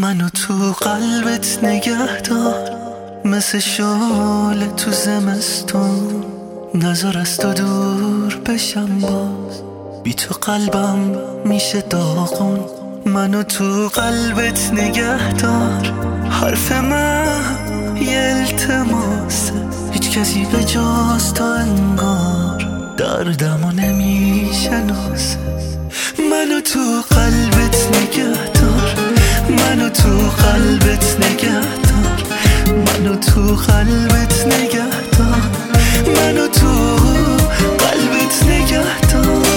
منو تو قلبت نگه دار، مثل شعله تو زمستون. نذار از تو دور بشم، باز بی تو قلبم میشه داغون. منو تو قلبت نگه دار، حرف من یه التماسه، هیچ کسی به جز تو انگار دردمو نمیشناسه. منو تو قلبت نگه دار، منو تو قلبت نگه دار، منو تو قلبت نگه دار، منو تو قلبت نگه دار.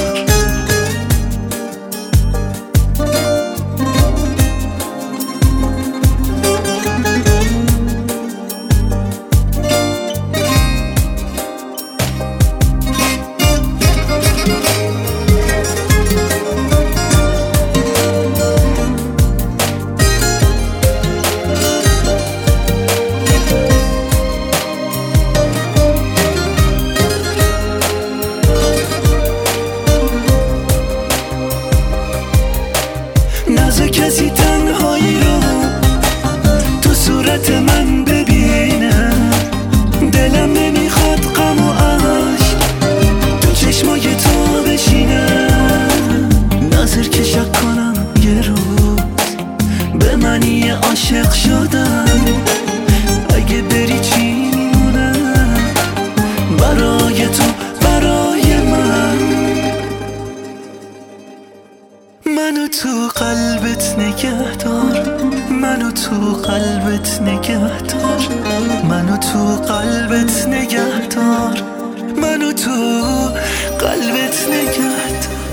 نذار کسی تنهایی رو تو صورت من ببینه، دلم نمیخواد غم و عشق تو چشمای تو بشینه. نذار که شک کنم یه روز به منی عاشق شدم، اگه بری چی میمونه برای تو برای من. منو تو قلبت نگه دار، منو تو قلبت نگه دار، منو تو قلبت نگه دار، منو تو قلبت نگه دار.